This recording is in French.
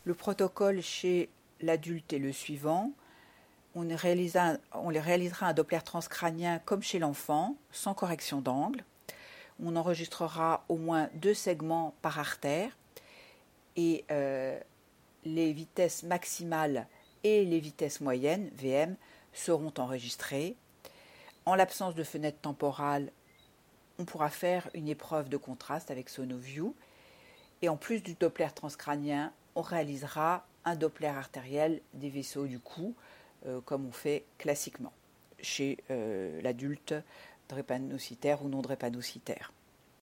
Le protocole chez l'adulte est le suivant. On réalisera un Doppler transcrânien comme chez l'enfant, sans correction d'angle. On enregistrera au moins 2 segments par artère et les vitesses maximales et les vitesses moyennes, VM, seront enregistrées. En l'absence de fenêtre temporale, on pourra faire une épreuve de contraste avec Sonoview. Et en plus du Doppler transcrânien, on réalisera un Doppler artériel des vaisseaux du cou, comme on fait classiquement chez l'adulte drépanocytaire ou non drépanocytaire.